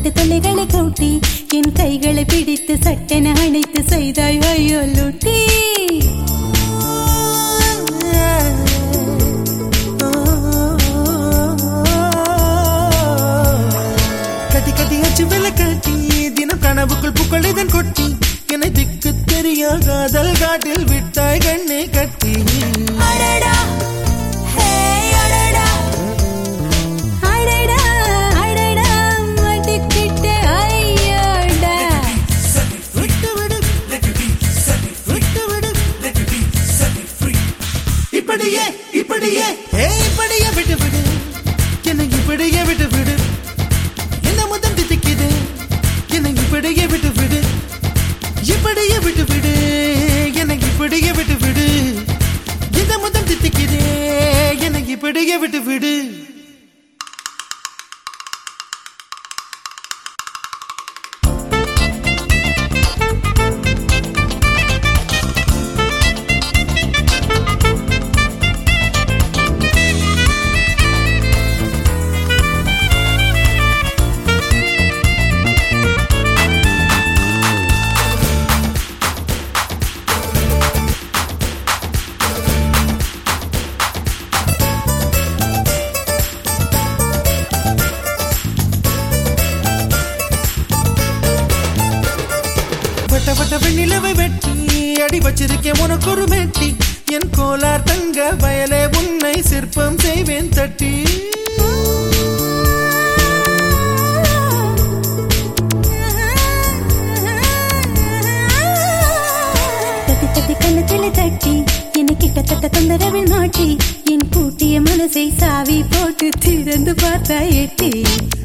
தொட்டு தொல்லைகளை கூட்டி என் கைகளை பிடித்து சட்டென அணைத்து செய்தாய் ஐயோ லூட்டி. கட்டி கட்டி அச்சு வெள்ள கட்டி தினம் கனவுக்குள் புகழிதன் கொட்டி என்னை திக்கு தெரிய காதல் காட்டில் விட்டாய் கண்ணை கட்டி. அடடா ஹே அடடா அடடா அடடா மடிக்கிட்டே ஐயோடா. விட்டு விடு விட்டு விடு இப்படியே இப்படியே இப்படியே விட்டு விடு என்னை இப்படியே விட்டு விடு. என்ன முதம் தித்திக்குது என்னை இப்படியே விட்டு விடு. இப்படியே விட்டு விடு என்னை இப்படியே விட்டு விடு. இந்த முதம் தித்திக்குது என்னை இப்படியே விட்டு விடு. வட்ட வட்ட வெண்ணிலவை வெட்டி அடி வச்சிருக்கேன் உனக்கு ஒரு மெட்டி. என் கோலார் தங்க வயலே உன்னை சிற்பம் செய்வேன் தட்டி. தட்டி தட்டி கண்ணத்தில தட்டி என்னை கிட்டத்தட்ட தொந்தரவில் மாட்டி என் பூட்டிய மனசை சாவி போட்டு திறந்து பார்த்தா எட்டி.